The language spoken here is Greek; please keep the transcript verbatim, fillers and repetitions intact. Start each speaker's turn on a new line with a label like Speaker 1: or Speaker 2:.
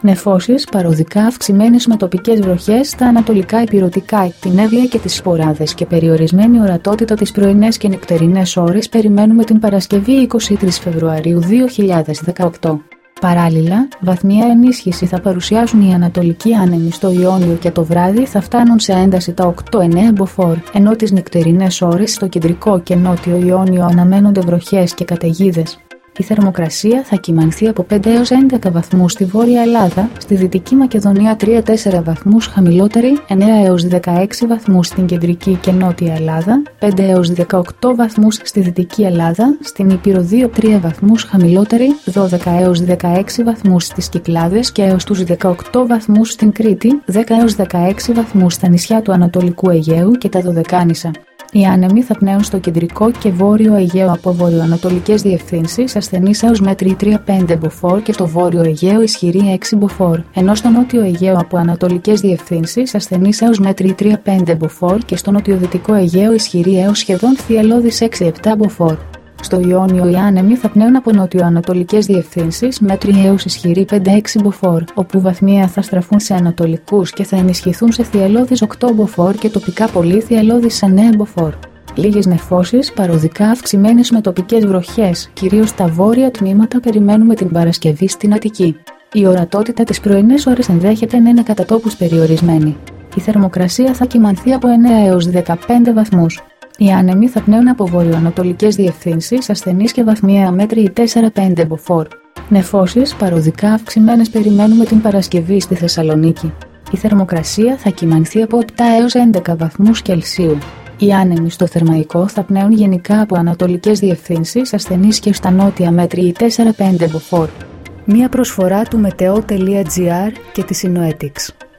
Speaker 1: Νεφώσεις παροδικά αυξημένες με τοπικές βροχές στα ανατολικά ηπειρωτικά, την Εύβοια και τις Σποράδες και περιορισμένη ορατότητα τις πρωινές και νυχτερινές ώρες περιμένουμε την Παρασκευή είκοσι τρεις Φεβρουαρίου δύο χιλιάδες δεκαοκτώ. Παράλληλα, βαθμιαία ενίσχυση θα παρουσιάσουν οι ανατολικοί άνεμοι στο Ιόνιο και το βράδυ θα φτάνουν σε ένταση τα οκτώ εννέα μποφόρ, ενώ τις νυχτερινές ώρες στο κεντρικό και νότιο Ιόνιο αναμένονται βροχές και καταιγίδες. Η θερμοκρασία θα κυμανθεί από πέντε έως έντεκα βαθμούς στη Βόρεια Ελλάδα, στη Δυτική Μακεδονία τρία με τέσσερα βαθμούς χαμηλότερη, εννέα έως δεκαέξι βαθμούς στην Κεντρική και Νότια Ελλάδα, πέντε έως δεκαοκτώ βαθμούς στη Δυτική Ελλάδα, στην Ήπειρο δύο με τρία βαθμούς χαμηλότερη, δώδεκα έως δεκαέξι βαθμούς στις Κυκλάδες και έως τους δεκαοκτώ βαθμούς στην Κρήτη, δέκα έως δεκαέξι βαθμούς στα νησιά του Ανατολικού Αιγαίου και τα Δωδεκάνησα. Οι άνεμοι θα πνέουν στο κεντρικό και βόρειο Αιγαίο από βορειοανατολικές διευθύνσεις ασθενείς έως μέτρη τρία με πέντε μποφόρ και στο βόρειο Αιγαίο ισχυρή έξι μποφόρ, ενώ στο νότιο Αιγαίο από ανατολικές διευθύνσεις ασθενείς έως μέτρη τρία με πέντε μποφόρ και στο νοτιοδυτικό Αιγαίο ισχυρή έως σχεδόν θυελλώδης έξι με επτά μποφόρ. Στο Ιόνιο οι άνεμοι θα πνέουν από νοτιοανατολικές διευθύνσεις μέτρη έως ισχυρή πέντε με έξι μποφόρ, όπου βαθμιαία θα στραφούν σε ανατολικούς και θα ενισχυθούν σε θυελλώδης οκτώ μποφόρ και τοπικά πολύ θυελλώδης εννέα μποφόρ. Λίγες νεφώσεις παροδικά αυξημένες με τοπικές βροχές, κυρίως στα βόρεια τμήματα περιμένουμε την Παρασκευή στην Αττική. Η ορατότητα τις πρωινές ώρες ενδέχεται να είναι κατά τόπους περιορισμένη. Η θερμοκρασία θα κυμανθεί από εννέα έως δεκαπέντε βαθμούς. Οι άνεμοι θα πνέουν από βορειοανατολικές διευθύνσεις ασθενείς και βαθμιαία μέτρη τέσσερα με πέντε μποφόρ. Νεφώσεις παροδικά αυξημένες περιμένουμε την Παρασκευή στη Θεσσαλονίκη. Η θερμοκρασία θα κυμανθεί από επτά έως έντεκα βαθμούς Κελσίου. Οι άνεμοι στο Θερμαϊκό θα πνέουν γενικά από ανατολικές διευθύνσεις ασθενείς και στα νότια μέτρη τέσσερα με πέντε μποφόρ. Μία προσφορά του μετεό τελεία τζι άρ και της Synoetics.